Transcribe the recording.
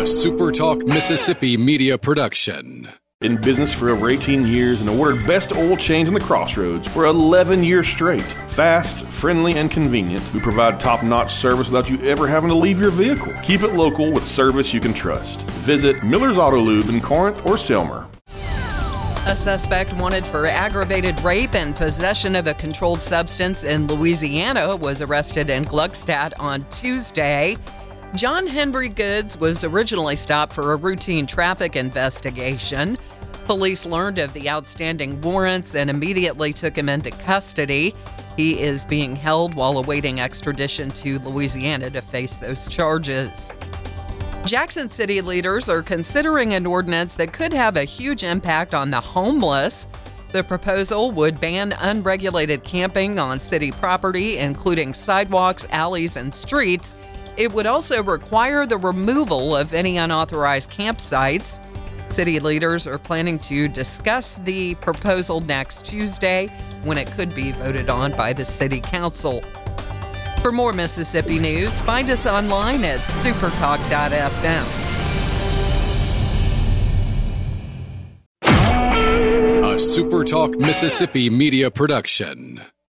A SuperTalk Mississippi media production. In business for over 18 years and awarded Best Oil Change in the Crossroads for 11 years straight. Fast, friendly, and convenient. We provide top-notch service without you ever having to leave your vehicle. Keep it local with service you can trust. Visit Miller's Auto Lube in Corinth or Selmer. A suspect wanted for aggravated rape and possession of a controlled substance in Louisiana was arrested in Gluckstadt on Tuesday. John Henry Goods was originally stopped for a routine traffic investigation. Police learned of the outstanding warrants and immediately took him into custody. He is being held while awaiting extradition to Louisiana to face those charges. Jackson City leaders are considering an ordinance that could have a huge impact on the homeless. The proposal would ban unregulated camping on city property, including sidewalks, alleys, and streets. It would also require the removal of any unauthorized campsites. City leaders are planning to discuss the proposal next Tuesday, when it could be voted on by the City Council. For more Mississippi news, find us online at supertalk.fm. A SuperTalk Mississippi media production.